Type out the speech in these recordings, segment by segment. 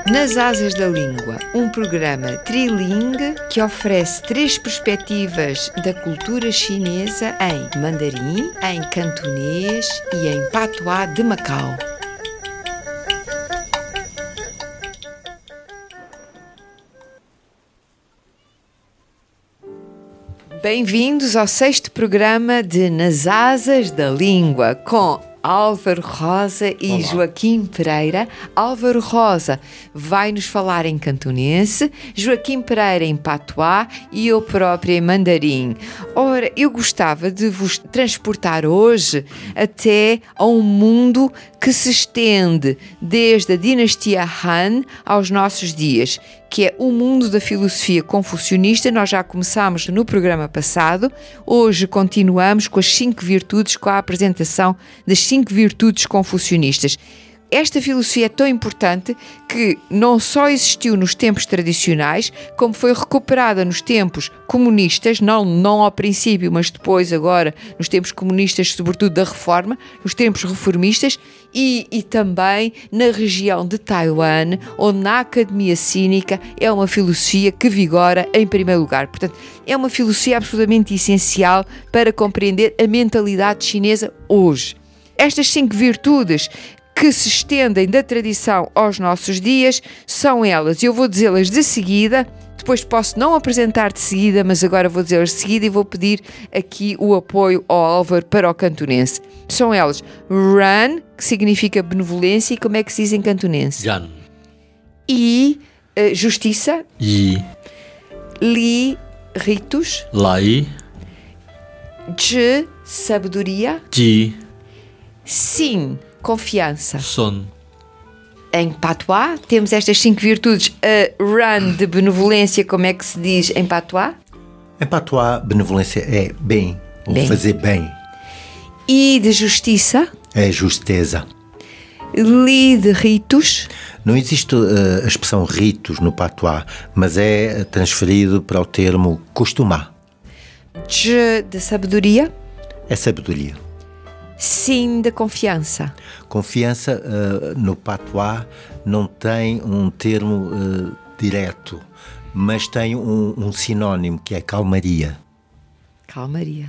Nas Asas da Língua, um programa trilingue que oferece 3 perspectivas da cultura chinesa em mandarim, em cantonês e em patuá de Macau. Bem-vindos ao 6º programa de Nas Asas da Língua, com Álvaro Rosa e Olá. Joaquim Pereira. Álvaro Rosa vai nos falar em cantonense, Joaquim Pereira em patuá e eu própria em mandarim. Ora, eu gostava de vos transportar hoje até a um mundo que se estende desde a dinastia Han aos nossos dias, que é o mundo da filosofia confucionista. Nós já começámos no programa passado, hoje continuamos com as 5 virtudes, com a apresentação das 5 virtudes confucionistas. Esta filosofia é tão importante que não só existiu nos tempos tradicionais, como foi recuperada nos tempos comunistas, não ao princípio, mas depois, agora, nos tempos comunistas, sobretudo da Reforma, nos tempos reformistas, e também na região de Taiwan, onde na Academia Cínica é uma filosofia que vigora em primeiro lugar. Portanto, é uma filosofia absolutamente essencial para compreender a mentalidade chinesa hoje. Estas 5 virtudes que se estendem da tradição aos nossos dias são elas, eu vou dizê-las de seguida, depois posso não apresentar de seguida, mas agora vou dizê-las de seguida e vou pedir aqui o apoio ao Álvaro para o cantonense. São elas Ran, que significa benevolência, e como é que se diz em cantonense? Yan. I, justiça. Yi. Li, ritos. Lai. Zhi, sabedoria. Ji. Sin, confiança. Sun. Em patuá, temos estas 5 virtudes. A Ran de benevolência, como é que se diz em patuá? Em patuá, benevolência é bem, ou Bem. fazer bem. I de justiça. É justeza. Li de ritos. Não existe a expressão ritos no patuá, mas é transferido para o termo costumar. Zhi de sabedoria. É sabedoria. Sin de confiança. Confiança no patuá não tem um termo direto, mas tem um sinónimo, que é calmaria. Calmaria.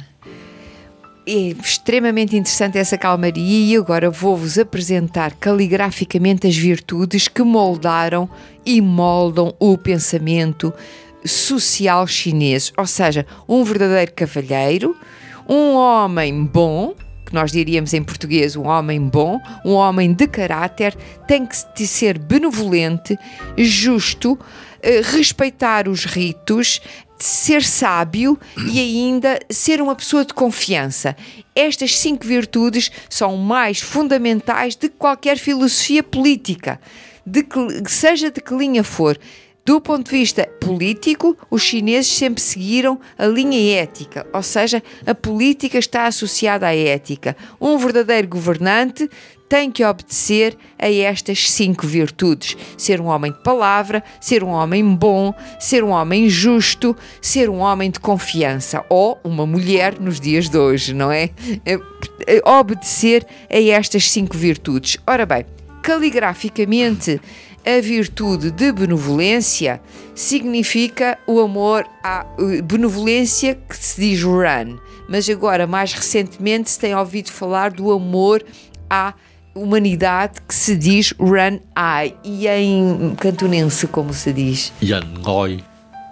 É extremamente interessante essa calmaria, e agora vou-vos apresentar caligraficamente as virtudes que moldaram e moldam o pensamento social chinês. Ou seja, um verdadeiro cavalheiro, um homem bom, que nós diríamos em português um homem bom, um homem de caráter, tem que ser benevolente, justo, respeitar os ritos, ser sábio e ainda ser uma pessoa de confiança. Estas 5 virtudes são mais fundamentais de qualquer filosofia política, seja de que linha for. Do ponto de vista político, os chineses sempre seguiram a linha ética, ou seja, a política está associada à ética. Um verdadeiro governante tem que obedecer a estas 5 virtudes: ser um homem de palavra, ser um homem bom, ser um homem justo, ser um homem de confiança, ou uma mulher nos dias de hoje, não é? Obedecer a estas 5 virtudes. Ora bem, caligraficamente, a virtude de benevolência significa o amor à benevolência, que se diz Ran, mas agora mais recentemente se tem ouvido falar do amor à humanidade, que se diz Ran Ai. E em cantonense como se diz? Yan Ngoi.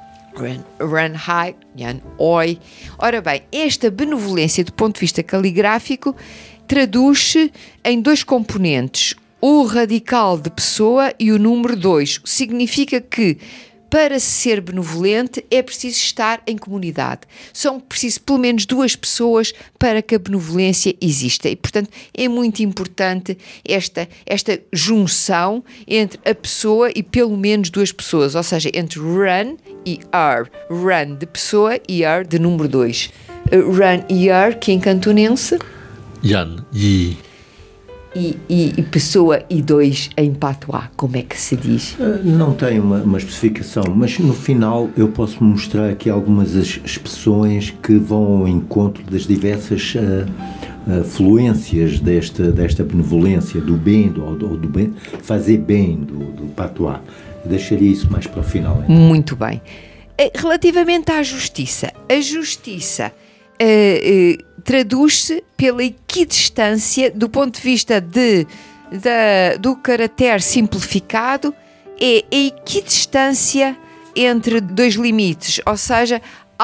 Ran Hai, Yan Oi. Ora bem, esta benevolência do ponto de vista caligráfico traduz-se em 2 componentes: o radical de pessoa e o número 2. Significa que, para ser benevolente, é preciso estar em comunidade. São preciso pelo menos 2 pessoas para que a benevolência exista. E, portanto, é muito importante esta junção entre a pessoa e pelo menos 2 pessoas. Ou seja, entre Ran e Er. Ran de pessoa e Er de número 2. Ran e Er, que em cantonense? Yan Yi. E pessoa e 2 em patuá, como é que se diz? Não tem uma especificação, mas no final eu posso mostrar aqui algumas expressões que vão ao encontro das diversas fluências desta benevolência do bem, do bem, fazer bem do patois. Deixaria isso mais para o final. Então. Muito bem. Relativamente à justiça, a justiça traduz-se pela equidistância do ponto de vista do caractere simplificado, é a equidistância entre dois limites, ou seja,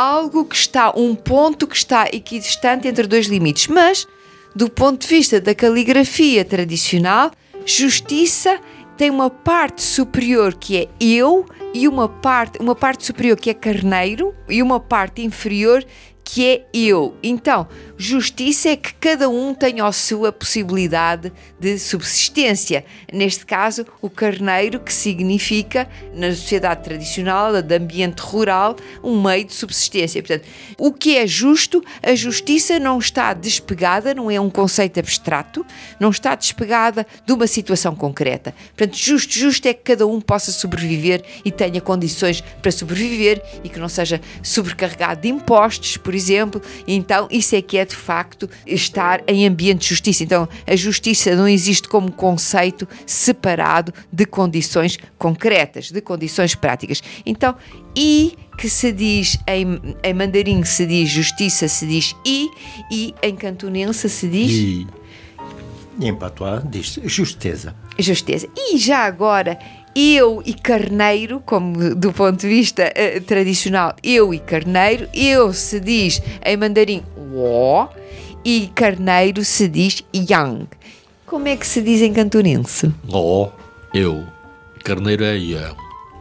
um ponto que está equidistante entre dois limites. Mas, do ponto de vista da caligrafia tradicional, justiça tem uma parte superior que é eu e uma parte superior que é carneiro e uma parte inferior que é eu. Então, justiça é que cada um tenha a sua possibilidade de subsistência. Neste caso, o carneiro, que significa, na sociedade tradicional, de ambiente rural, um meio de subsistência. Portanto, o que é justo, a justiça não está despegada, não é um conceito abstrato, não está despegada de uma situação concreta. Portanto, justo é que cada um possa sobreviver e tenha condições para sobreviver e que não seja sobrecarregado de impostos, por exemplo. Então, isso é que é de facto estar em ambiente de justiça. Então, a justiça não existe como conceito separado de condições concretas, de condições práticas. Então, que se diz em mandarim se diz justiça, se diz e em cantonense se diz E em patois diz justeza. Justeza. E já agora, eu e carneiro, como do ponto de vista tradicional, eu e carneiro, eu se diz em mandarim wo e carneiro se diz yang. Como é que se diz em cantonense? Eu. Carneiro é eu.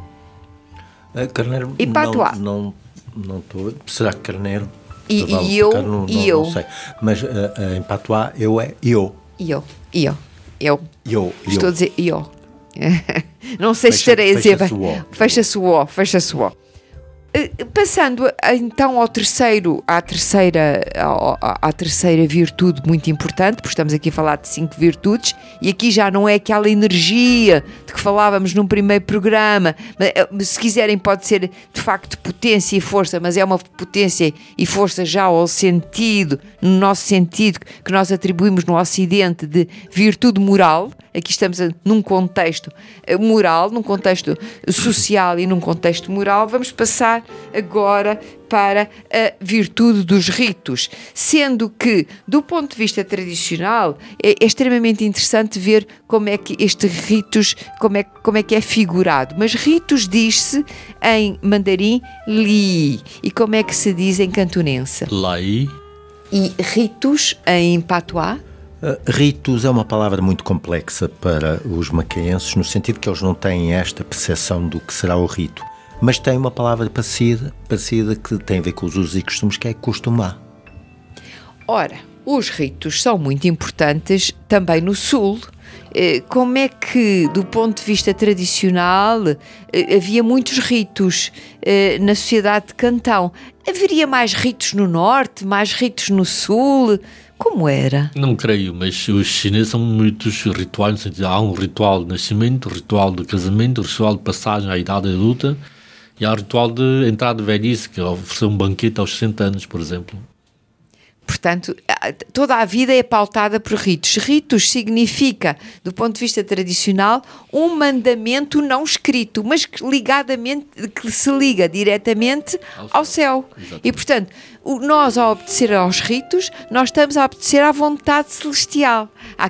Carneiro E patois? Não estou. Será que carneiro? E eu. Não sei. Mas em patois eu é eu. Eu. Eu. Estou a dizer eu. Não sei se estarei a dizer bem. Fecha-se o O. Passando então à terceira virtude muito importante, porque estamos aqui a falar de 5 virtudes, e aqui já não é aquela energia de que falávamos num primeiro programa. Se quiserem pode ser de facto potência e força, mas é uma potência e força já ao sentido, no nosso sentido que nós atribuímos no Ocidente de virtude moral. Aqui estamos num contexto moral, num contexto social e num contexto moral. Vamos passar agora para a virtude dos ritos, sendo que, do ponto de vista tradicional, é extremamente interessante ver como é que estes ritos, como é que é figurado. Mas ritos diz-se em mandarim li, e como é que se diz em cantonense? Lai. E ritos em patois? Ritos é uma palavra muito complexa para os macaenses, no sentido que eles não têm esta percepção do que será o rito. Mas tem uma palavra parecida que tem a ver com os usos e costumes, que é costumar. Ora, os ritos são muito importantes também no Sul. Como é que, do ponto de vista tradicional, havia muitos ritos na sociedade de Cantão? Haveria mais ritos no Norte, mais ritos no Sul? Como era? Não creio, mas os chineses são muitos rituais, no sentido, há um ritual de nascimento, ritual de casamento, ritual de passagem à idade adulta, e há o ritual de entrada de velhice, que é oferecer um banquete aos 60 anos, por exemplo. Portanto, toda a vida é pautada por ritos. Ritos significa, do ponto de vista tradicional, um mandamento não escrito, mas que se liga diretamente ao céu. E, portanto, nós, ao obedecer aos ritos, nós estamos a obedecer à vontade celestial,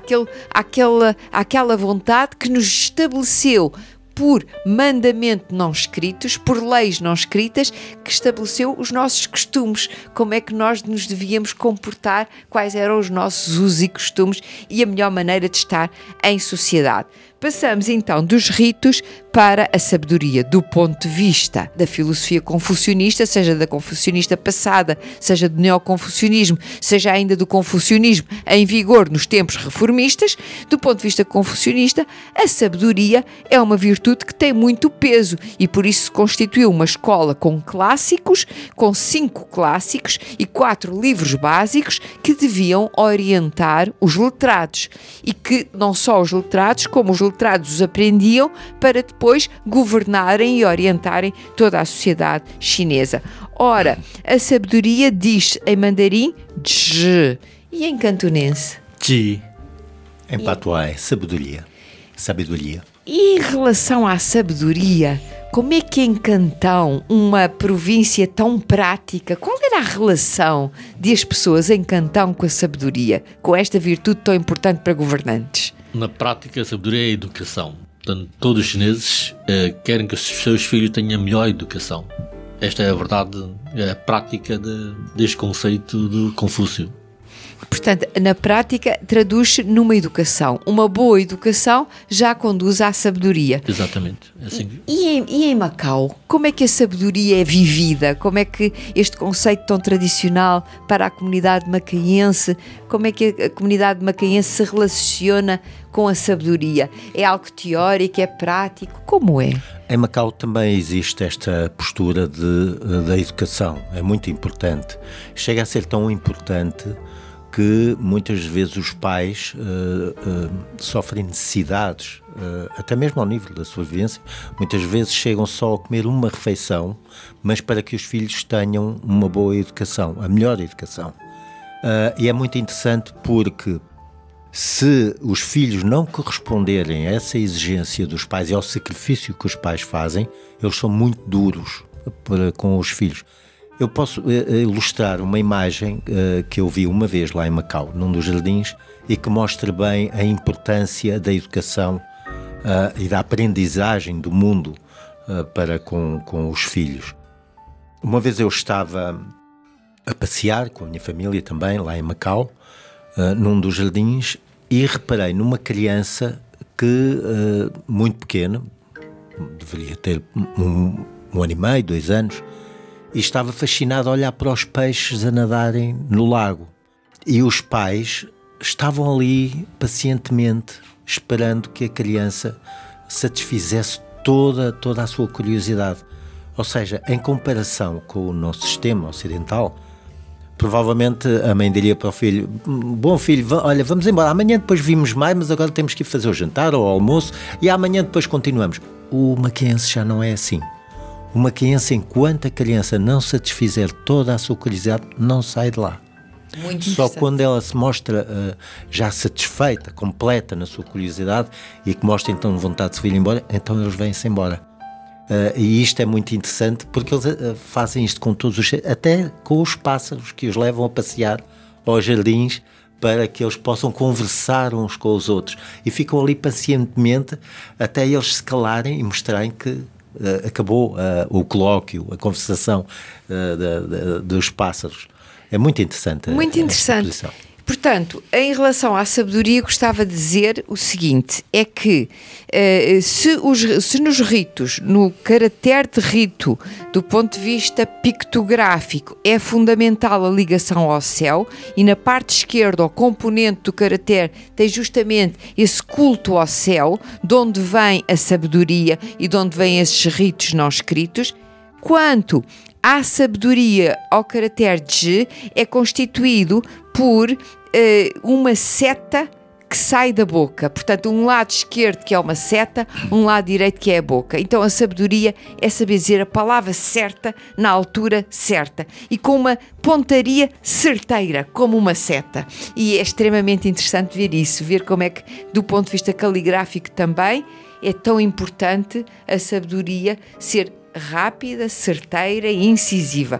àquela vontade que nos estabeleceu por mandamento não escritos, por leis não escritas, que estabeleceu os nossos costumes, como é que nós nos devíamos comportar, quais eram os nossos usos e costumes e a melhor maneira de estar em sociedade. Passamos então dos ritos para a sabedoria, do ponto de vista da filosofia confucionista, seja da confucionista passada, seja do neoconfucionismo, seja ainda do confucionismo em vigor nos tempos reformistas. Do ponto de vista confucionista, a sabedoria é uma virtude que tem muito peso e por isso se constituiu uma escola com clássicos, com 5 clássicos e 4 livros básicos que deviam orientar os letrados e que não só os letrados, como os letrados os aprendiam para depois governarem e orientarem toda a sociedade chinesa. Ora, a sabedoria diz em mandarim zhi E em cantonense? Chi. Em patuá, sabedoria. Sabedoria. E em relação à sabedoria, como é que em Cantão, uma província tão prática, qual era a relação das pessoas em Cantão com a sabedoria, com esta virtude tão importante para governantes? Na prática, a sabedoria é a educação. Portanto, todos os chineses querem que os seus filhos tenham a melhor educação. Esta é a verdade, é a prática deste conceito de Confúcio. Portanto, na prática, traduz-se numa educação. Uma boa educação já conduz à sabedoria. Exatamente. É assim. E em Macau, como é que a sabedoria é vivida? Como é que este conceito tão tradicional para a comunidade macaense, como é que a comunidade macaense se relaciona com a sabedoria? É algo teórico, é prático? Como é? Em Macau também existe esta postura da educação. É muito importante. Chega a ser tão importante que muitas vezes os pais sofrem necessidades, até mesmo ao nível da sua vivência. Muitas vezes chegam só a comer uma refeição, mas para que os filhos tenham uma boa educação, a melhor educação. E é muito interessante porque se os filhos não corresponderem a essa exigência dos pais e ao sacrifício que os pais fazem, eles são muito duros com os filhos. Eu posso ilustrar uma imagem que eu vi uma vez lá em Macau, num dos jardins, e que mostra bem a importância da educação e da aprendizagem do mundo para com os filhos. Uma vez eu estava a passear com a minha família também, lá em Macau, num dos jardins, e reparei numa criança que, muito pequena, deveria ter um ano e meio, 2 anos, e estava fascinado a olhar para os peixes a nadarem no lago. E os pais estavam ali pacientemente, esperando que a criança satisfizesse toda a sua curiosidade. Ou seja, em comparação com o nosso sistema ocidental, provavelmente a mãe diria para o filho: bom filho, olha, vamos embora, amanhã depois vimos mais, mas agora temos que ir fazer o jantar ou o almoço e amanhã depois continuamos. O macaense já não é assim. O macaense, enquanto a criança não satisfizer toda a sua curiosidade, não sai de lá. Muito Só quando ela se mostra já satisfeita, completa na sua curiosidade e que mostra então vontade de se vir embora, então eles vêm-se embora. E isto é muito interessante porque eles fazem isto com todos até com os pássaros que os levam a passear aos jardins para que eles possam conversar uns com os outros. E ficam ali pacientemente até eles se calarem e mostrarem que acabou o colóquio, a conversação dos pássaros. É muito interessante. Muito interessante. Portanto, em relação à sabedoria, gostava de dizer o seguinte, é que se nos ritos, no caractere de rito, do ponto de vista pictográfico, é fundamental a ligação ao céu, e na parte esquerda, o componente do caractere tem justamente esse culto ao céu, de onde vem a sabedoria e de onde vêm esses ritos não escritos. Quanto à sabedoria, ao caractere Zhi, é constituído por uma seta que sai da boca. Portanto, um lado esquerdo que é uma seta, um lado direito que é a boca. Então a sabedoria é saber dizer a palavra certa na altura certa e com uma pontaria certeira, como uma seta. E é extremamente interessante ver isso, ver como é que, do ponto de vista caligráfico também, é tão importante a sabedoria ser rápida, certeira e incisiva.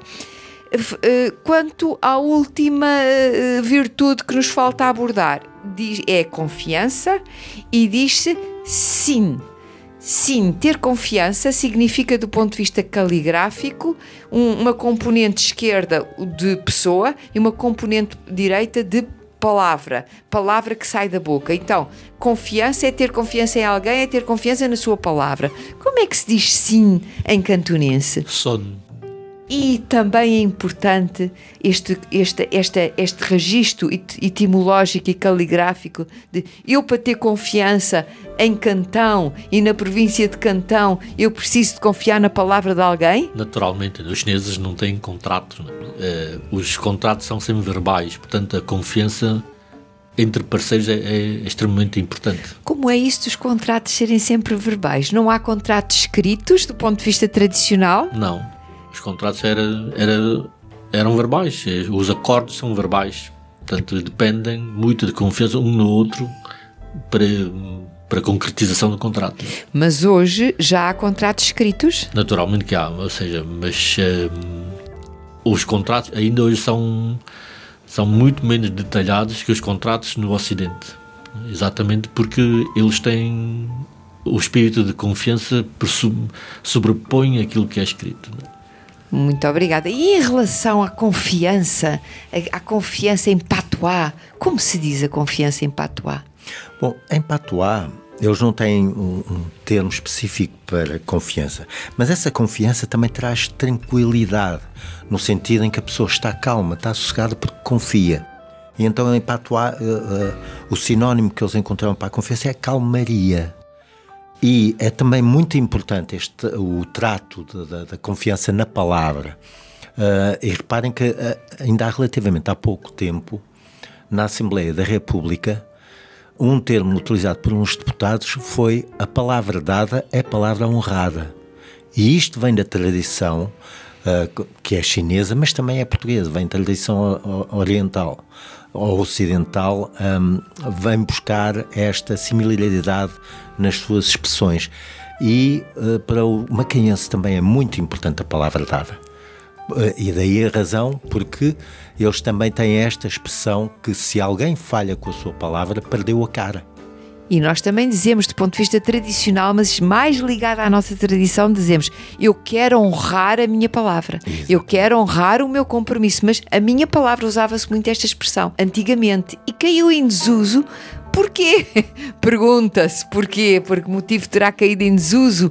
Quanto à última virtude que nos falta abordar, é confiança, e diz-se sim. Sim, ter confiança significa, do ponto de vista caligráfico, uma componente esquerda de pessoa e uma componente direita de palavra que sai da boca. Então, confiança é ter confiança em alguém, é ter confiança na sua palavra. Como é que se diz sim em cantonense? Son. E também é importante este registro etimológico e caligráfico de eu, para ter confiança em Cantão e na província de Cantão, eu preciso de confiar na palavra de alguém? Naturalmente, os chineses não têm contratos. Os contratos são sempre verbais, portanto a confiança entre parceiros é extremamente importante. Como é isso dos contratos serem sempre verbais? Não há contratos escritos do ponto de vista tradicional? Não. Os contratos eram verbais, os acordos são verbais. Portanto, dependem muito de confiança um no outro para a concretização do contrato. Mas hoje já há contratos escritos? Naturalmente que há, ou seja, mas os contratos ainda hoje são muito menos detalhados que os contratos no Ocidente. Exatamente porque eles têm o espírito de confiança sobrepõe aquilo que é escrito. Muito obrigada. E em relação à confiança em patois, como se diz a confiança em patois? Bom, em patois, eles não têm um termo específico para confiança, mas essa confiança também traz tranquilidade, no sentido em que a pessoa está calma, está sossegada porque confia. E então em patois, o sinónimo que eles encontraram para a confiança é calmaria. E é também muito importante o trato da confiança na palavra. E reparem que ainda há relativamente há pouco tempo, na Assembleia da República, um termo utilizado por uns deputados foi: a palavra dada é palavra honrada. E isto vem da tradição que é chinesa, mas também é portuguesa, vem da tradição oriental ou ocidental, vem buscar esta similaridade nas suas expressões. E para o macaense também é muito importante a palavra dada. E daí a razão, porque eles também têm esta expressão que se alguém falha com a sua palavra, perdeu a cara. E nós também dizemos, do ponto de vista tradicional, mas mais ligado à nossa tradição, dizemos: eu quero honrar a minha palavra. Exatamente. Eu quero honrar o meu compromisso. Mas a minha palavra, usava-se muito esta expressão antigamente e caiu em desuso. Porquê? Pergunta-se porquê, por que motivo terá caído em desuso.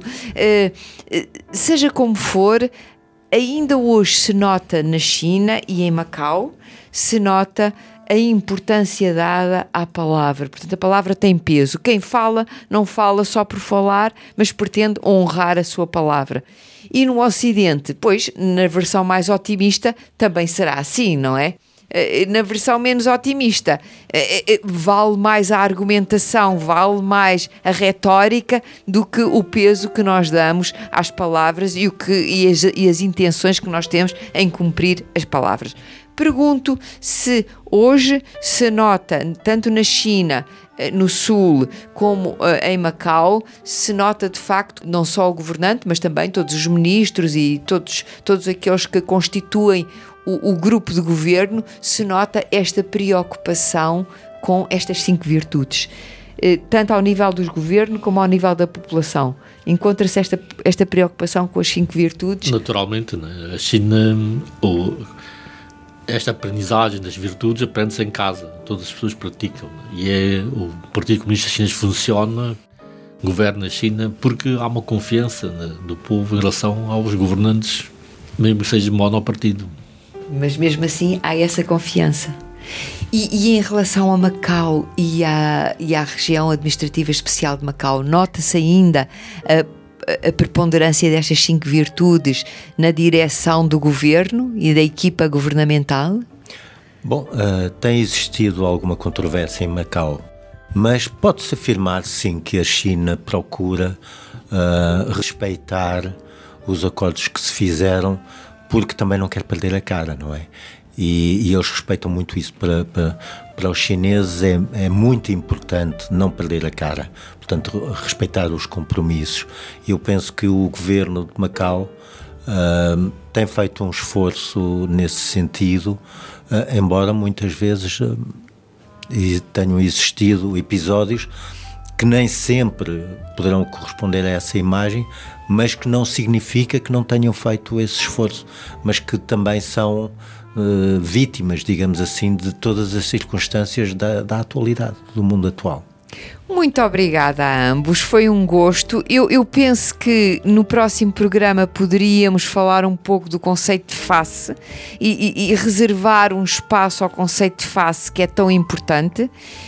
Seja como for, ainda hoje se nota na China e em Macau, se nota a importância dada à palavra. Portanto, a palavra tem peso. Quem fala, não fala só por falar, mas pretende honrar a sua palavra. E no Ocidente, pois, na versão mais otimista, também será assim, não é? Na versão menos otimista, vale mais a argumentação, vale mais a retórica do que o peso que nós damos às palavras e as intenções que nós temos em cumprir as palavras. Pergunto se hoje se nota, tanto na China, no Sul, como em Macau, se nota de facto não só o governante, mas também todos os ministros e todos aqueles que constituem o grupo de governo, se nota esta preocupação com estas 5 virtudes, tanto ao nível do governo como ao nível da população. Encontra-se esta preocupação com as 5 virtudes? Naturalmente, né? A China, esta aprendizagem das virtudes aprende-se em casa, todas as pessoas praticam, e o Partido Comunista Chinês funciona, governa a China porque há uma confiança, né, do povo em relação aos governantes, mesmo que seja monopartido. Mas mesmo assim há essa confiança. E em relação a Macau e à região administrativa especial de Macau, nota-se ainda a preponderância destas 5 virtudes na direção do governo e da equipa governamental? Bom, tem existido alguma controvérsia em Macau, mas pode-se afirmar sim que a China procura respeitar os acordos que se fizeram, porque também não quer perder a cara, não é? E eles respeitam muito isso. Para os chineses é muito importante não perder a cara, portanto respeitar os compromissos. Eu penso que o governo de Macau tem feito um esforço nesse sentido, embora muitas vezes tenham existido episódios que nem sempre poderão corresponder a essa imagem, mas que não significa que não tenham feito esse esforço, mas que também são vítimas, digamos assim, de todas as circunstâncias da atualidade, do mundo atual. Muito obrigada a ambos, foi um gosto. Eu penso que no próximo programa poderíamos falar um pouco do conceito de face e reservar um espaço ao conceito de face, que é tão importante.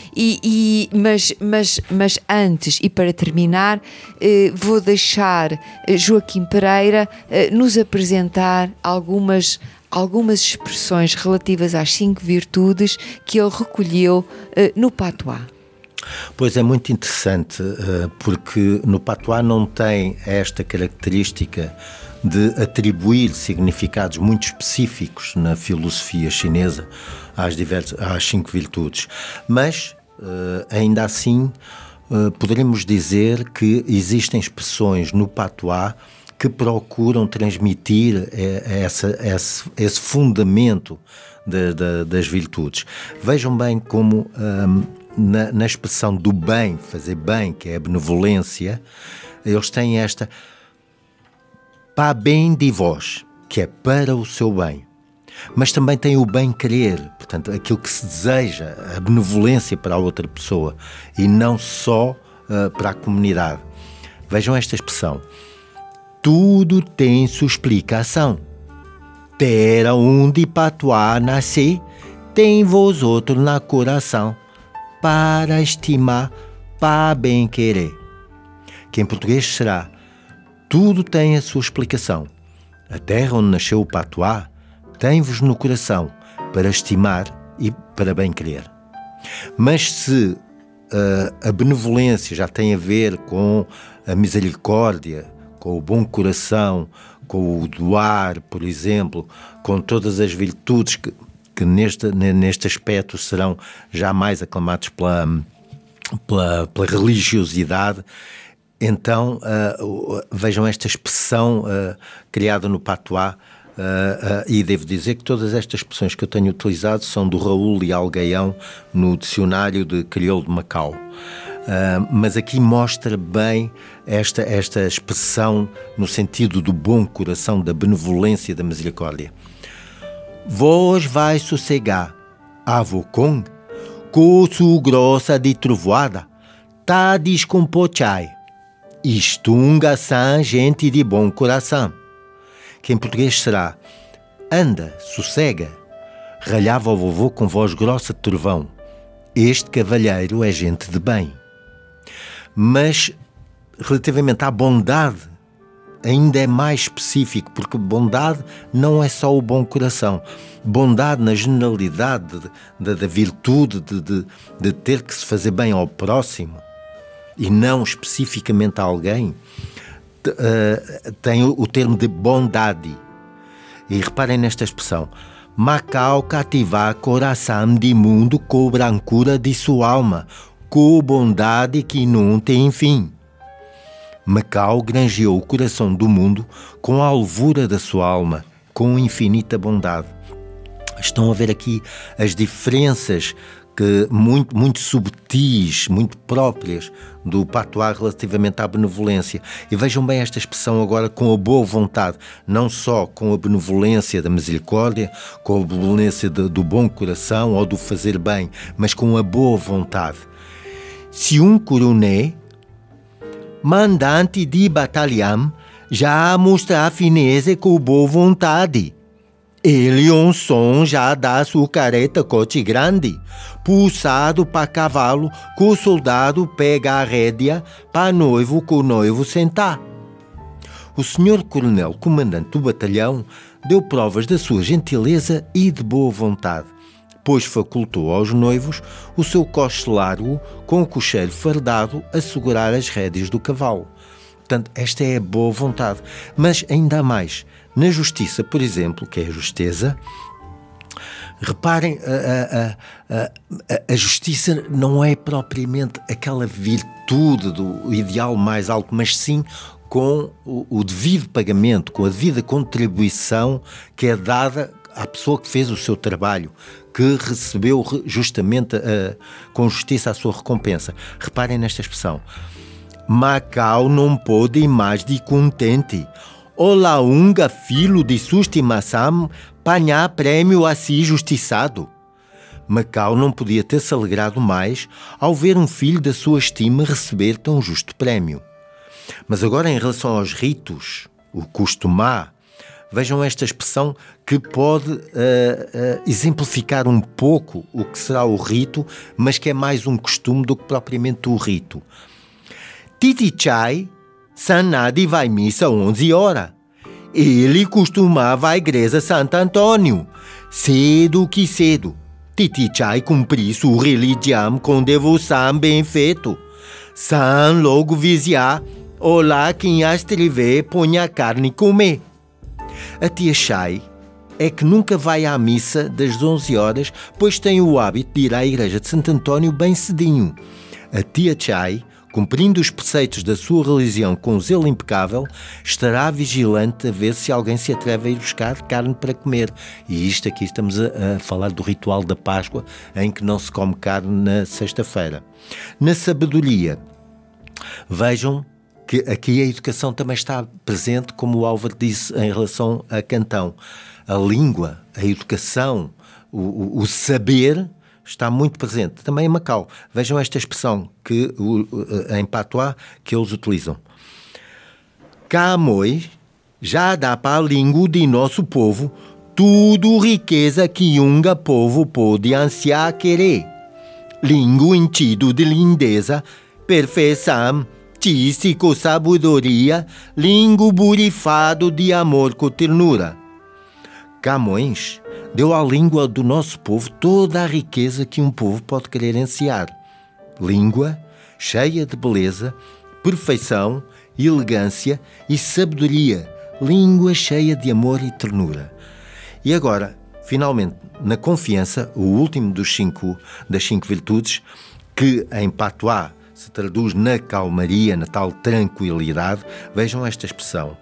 Mas antes e para terminar, vou deixar Joaquim Pereira nos apresentar algumas expressões relativas às 5 virtudes que ele recolheu no patois. Pois é muito interessante, porque no patois não tem esta característica de atribuir significados muito específicos na filosofia chinesa às 5 virtudes. Mas, ainda assim, poderemos dizer que existem expressões no patuá que procuram transmitir esse fundamento das virtudes. Vejam bem como na expressão do bem, fazer bem, que é a benevolência, eles têm esta para bem de vós, que é para o seu bem. Mas também tem o bem-querer, portanto, aquilo que se deseja, a benevolência para a outra pessoa e não só para a comunidade. Vejam esta expressão. Tudo tem sua explicação. Terra onde patuá nascer, tem vós outro na coração, para estimar, para bem-querer. Que em português será, tudo tem a sua explicação. A terra onde nasceu o patuá tem-vos no coração para estimar e para bem-querer. Mas se a benevolência já tem a ver com a misericórdia, com o bom coração, com o doar, por exemplo, com todas as virtudes que neste aspecto serão já mais aclamados pela religiosidade, então vejam esta expressão criada no patuá. E devo dizer que todas estas expressões que eu tenho utilizado são do Raul Leal Gaião no dicionário de crioulo de Macau. Mas aqui mostra bem esta expressão no sentido do bom coração, da benevolência e da misericórdia. Vós vai sossegar, avocon, coço grossa de trovoada, tá descompochai, istunga san gente de bom coração. Que em português será, anda, sossega, ralhava o vovô com voz grossa de trovão, este cavalheiro é gente de bem. Mas, relativamente à bondade, ainda é mais específico, porque bondade não é só o bom coração. Bondade na generalidade da virtude de ter que se fazer bem ao próximo, e não especificamente a alguém, tem o termo de bondade. E reparem nesta expressão. Macau cativar coração de mundo com brancura de sua alma, com bondade que não tem fim. Macau granjeou o coração do mundo com a alvura da sua alma, com infinita bondade. Estão a ver aqui as diferenças que muito subtis, muito próprias do patuá relativamente à benevolência. E vejam bem esta expressão agora com a boa vontade, não só com a benevolência da misericórdia, com a benevolência do bom coração ou do fazer bem, mas com a boa vontade. Se um coroné, mandante de batalhão, já mostra a fineza com boa vontade. Ele um som já dá sua careta cote grande, pulsado para cavalo, com o soldado pega a rédea, para noivo com o noivo sentar. O senhor coronel comandante do batalhão deu provas da sua gentileza e de boa vontade, pois facultou aos noivos o seu coche largo com o cocheiro fardado a segurar as rédeas do cavalo. Portanto, esta é a boa vontade. Mas ainda há mais. Na justiça, por exemplo, que é a justeza, reparem, a justiça não é propriamente aquela virtude do ideal mais alto, mas sim com o devido pagamento, com a devida contribuição que é dada à pessoa que fez o seu trabalho, que recebeu justamente com justiça a sua recompensa. Reparem nesta expressão. Macau não pode ir mais de contente. Olá, unga filho de sua estimação, panhar prêmio assim justiçado. Macau não podia ter-se alegrado mais ao ver um filho da sua estima receber tão justo prémio. Mas agora, em relação aos ritos, o costumar, vejam esta expressão que pode exemplificar um pouco o que será o rito, mas que é mais um costume do que propriamente o rito. Titichai, Sanadi vai missa 11 horas. Ele costumava à igreja Santo Antônio, cedo que cedo. Titichai cumprir sua religião com devoção bem feito. San logo vigiar, olá quem a escrever põe a carne comer. A tia Chay é que nunca vai à missa das 11 horas, pois tem o hábito de ir à igreja de Santo António bem cedinho. A tia Chay, cumprindo os preceitos da sua religião com zelo impecável, estará vigilante a ver se alguém se atreve a ir buscar carne para comer. E isto aqui estamos a falar do ritual da Páscoa, em que não se come carne na sexta-feira. Na sabedoria, vejam que aqui a educação também está presente, como o Álvaro disse em relação a Cantão. A língua, a educação, o saber está muito presente. Também em Macau. Vejam esta expressão que, em patois que eles utilizam. Camões já dá para a língua de nosso povo tudo riqueza que um povo pode ansiar querer. Língua enchido de lindeza, perfeição, tísico, sabedoria, língua borifado de amor com ternura. Camões deu à língua do nosso povo toda a riqueza que um povo pode querer ansiar. Língua cheia de beleza, perfeição, elegância e sabedoria. Língua cheia de amor e ternura. E agora, finalmente, na confiança, o último das 5 virtudes, que em patois se traduz na calmaria, na tal tranquilidade, vejam esta expressão.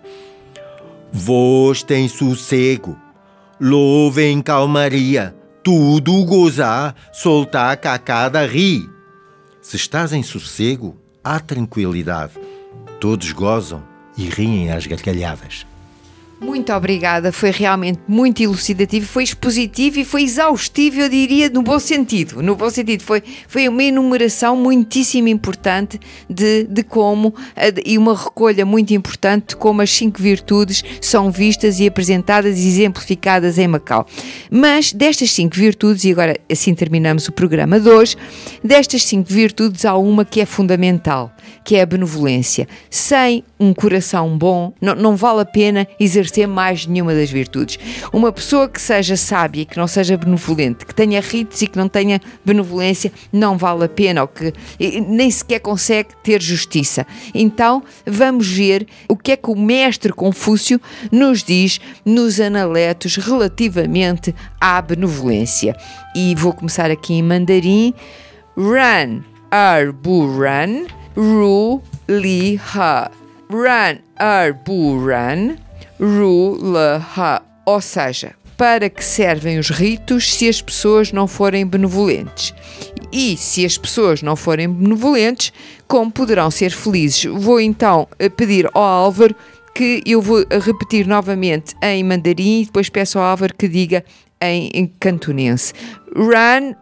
Vós tem sossego, louvem calmaria, tudo gozar, soltar cacada ri. Se estás em sossego, há tranquilidade. Todos gozam e riem às gargalhadas. Muito obrigada, foi realmente muito elucidativo, foi expositivo e foi exaustivo, eu diria, no bom sentido. No bom sentido, foi uma enumeração muitíssimo importante de como, e uma recolha muito importante de como as 5 virtudes são vistas e apresentadas e exemplificadas em Macau. Mas destas 5 virtudes, e agora assim terminamos o programa de hoje, destas 5 virtudes há uma que é fundamental, que é a benevolência. Sem um coração bom, não vale a pena exercer mais nenhuma das virtudes. Uma pessoa que seja sábia e que não seja benevolente, que tenha ritos e que não tenha benevolência, não vale a pena, ou que nem sequer consegue ter justiça. Então, vamos ver o que é que o mestre Confúcio nos diz nos Analetos relativamente à benevolência. E vou começar aqui em mandarim. Ran, bu ran, ru li ha. Ran, bu ran, ru le ha. Ou seja, para que servem os ritos se as pessoas não forem benevolentes? E se as pessoas não forem benevolentes, como poderão ser felizes? Vou então pedir ao Álvaro que eu vou repetir novamente em mandarim e depois peço ao Álvaro que diga em cantonense. Ran,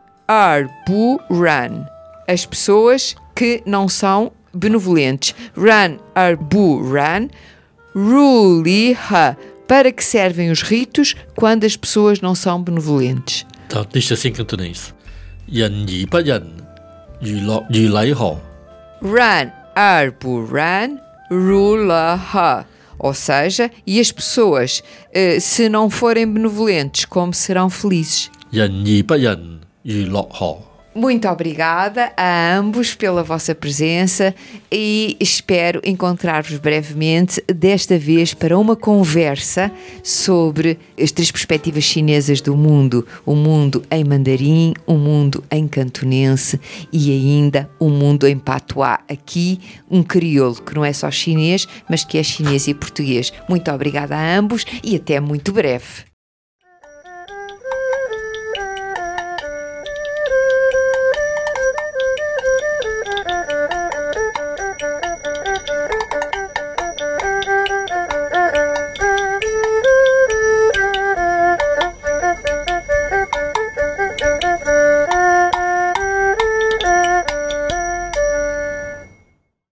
bu ran. As pessoas que não são benevolentes. Ran, bu ran, ru li ha. Para que servem os ritos quando as pessoas não são benevolentes? Então, deixa assim cantonês. Yan yi ba yan, yu lai ho. Ran, bu ran, ru la ha. Ou seja, e as pessoas, se não forem benevolentes, como serão felizes? Yan yi ba yan, yu lo ho. Muito obrigada a ambos pela vossa presença e espero encontrar-vos brevemente, desta vez para uma conversa sobre as 3 perspectivas chinesas do mundo: o mundo em mandarim, o mundo em cantonense e ainda o mundo em patois. Aqui um crioulo que não é só chinês, mas que é chinês e português. Muito obrigada a ambos e até muito breve.